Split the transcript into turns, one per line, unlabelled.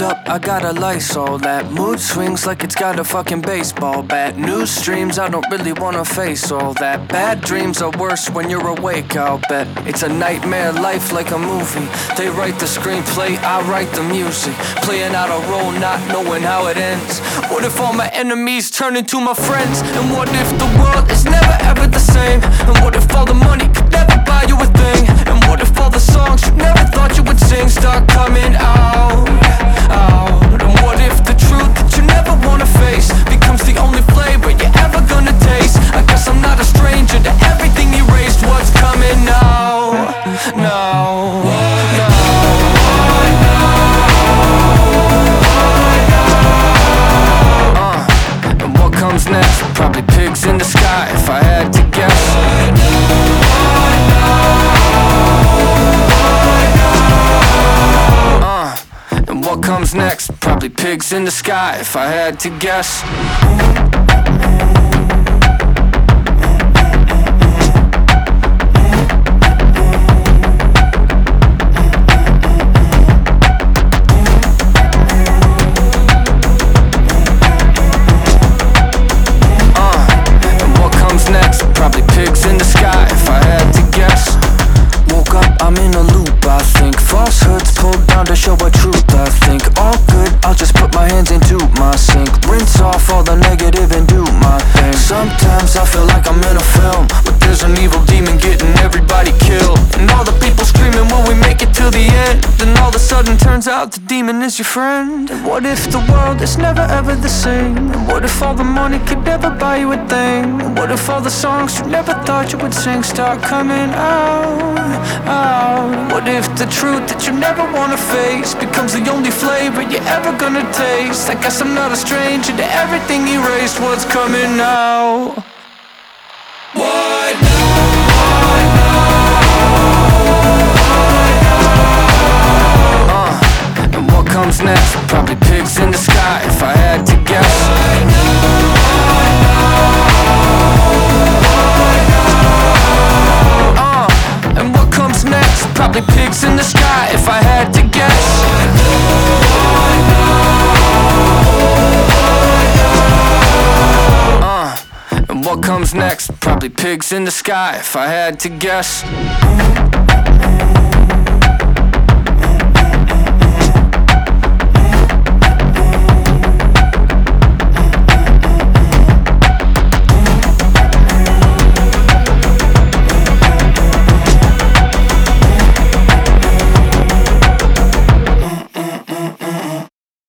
up, I got a Lysol that mood swings like it's got a fucking baseball bat. News streams, I don't really wanna face all that. Bad dreams are worse when you're awake, I'll bet. It's a nightmare life like a movie. They write the screenplay, I write the music. Playing out a role, not knowing how it ends. What if all my enemies turn into my friends? And what if the world is never ever the same? And what if all the money could never buy you a thing? And what if all the songs you never thought you would sing start coming out? And what if the truth that you never wanna face becomes the only flavor you're ever gonna taste? I guess I'm not a stranger to everything erased. What's coming now? No. And what comes next? Probably pigs in the sky if I had to guess. And what comes next? Probably pigs in the sky if I had to guess. And what comes next? Probably pigs in the sky if I had to guess. Woke up, I'm in a loop, I think. Falsehoods pulled down to show a truth, I think. All good, I'll just put my hands into my sink. Rinse off all the negative and do my thing. Sometimes I feel like I'm in a film, but there's an evil demon getting everybody killed. And all the people screaming, will we make it till the end? Then all of a sudden turns out the demon is your friend. And what if the world is never ever the same? And what if all the money could never buy you a thing? And what if all the songs you never thought you would sing start coming out? What if the truth that you never wanna face becomes the only flavor you're ever gonna taste? I guess I'm not a stranger to everything erased. What's coming now? What and what comes next? Probably pigs in the sky if I had to guess. And what comes next? Probably pigs in the sky if I had to guess. And what comes next? Probably pigs in the sky if I had to guess.